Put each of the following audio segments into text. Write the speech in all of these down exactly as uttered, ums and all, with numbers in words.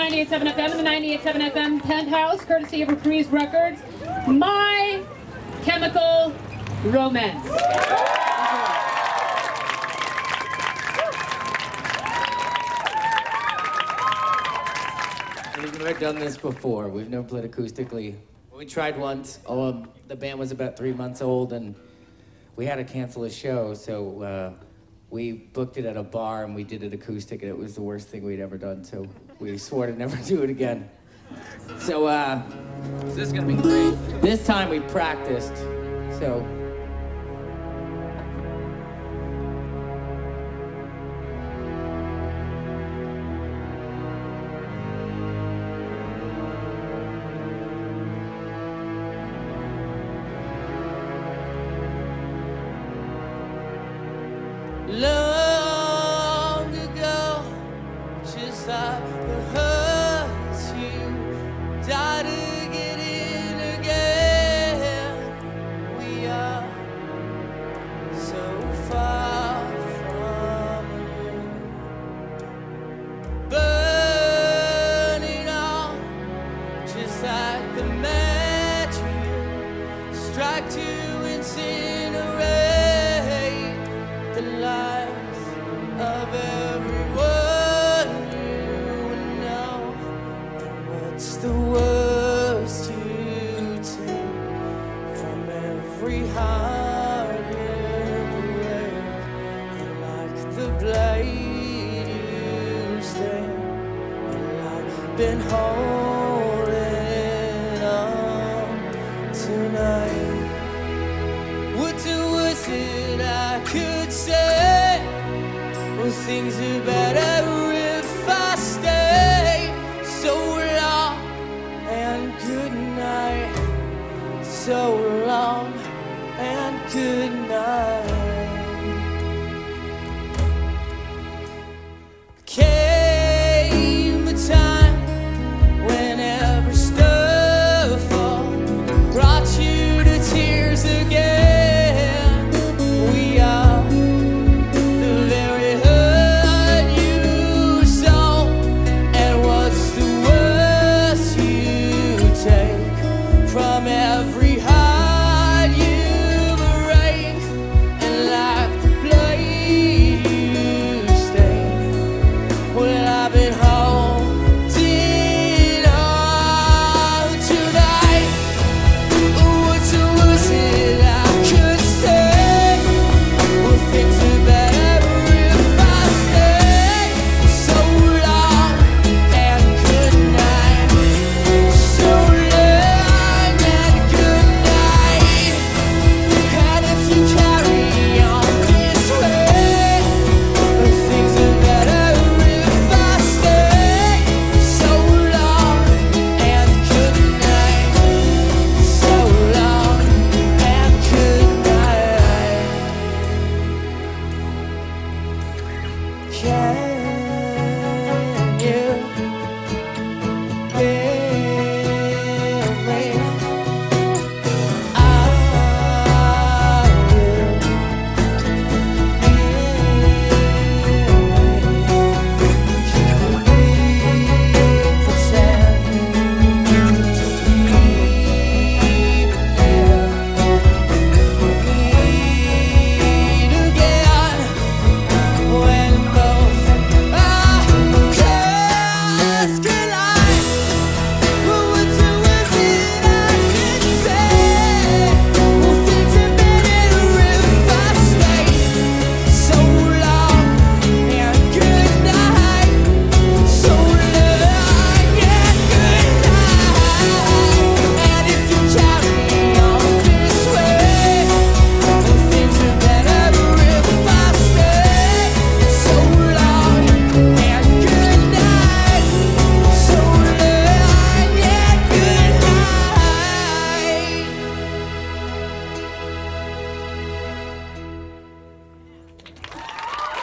ninety-eight point seven F M and the ninety-eight point seven F M Penthouse, courtesy of Reprise Records, My Chemical Romance. We've never done this before. We've never played acoustically. We tried once. Um, the band was about three months old, and we had to cancel a show, so uh, we booked it at a bar, and we did it acoustic, and it was the worst thing we'd ever done, so we swore to never do it again. So, uh... this is gonna be great. This time we practiced, so... Long ago, just like the hurts you die to get in again. We are so far from you, burning on, just like the match you strike to incinerate the lives of everyone you know. What's the worst you take from every heart you break? And like the blade you stay, and like been holding on tonight. What was it I could say? Well, things are better if I stay. So long and good night. So long and good night. Came a time when every snowfall brought you to tears again. From every heart you break, and like the blade you stay. Well, I've been holding on tonight. What's the worst that I could say? Well, things are better if I stay. So long and good night. So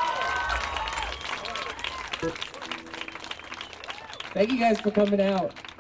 Thank you guys for coming out.